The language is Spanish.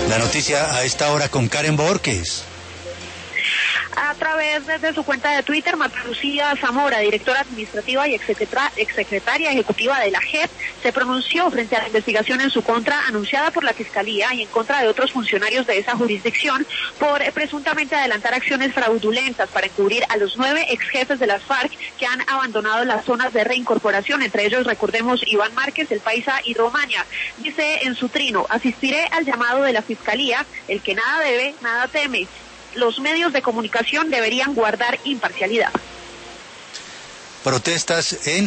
La noticia a esta hora con Karen Borges. A través de su cuenta de Twitter, Marta Lucía Zamora, directora administrativa y exsecretaria ejecutiva de la JEP, se pronunció frente a la investigación en su contra anunciada por la Fiscalía y en contra de otros funcionarios de esa jurisdicción por presuntamente adelantar acciones fraudulentas para encubrir a los 9 exjefes de las FARC que han abandonado las zonas de reincorporación, entre ellos recordemos Iván Márquez, El Paisa y Romaña. Dice en su trino: asistiré al llamado de la Fiscalía, el que nada debe, nada teme. Los medios de comunicación deberían guardar imparcialidad. Protestas en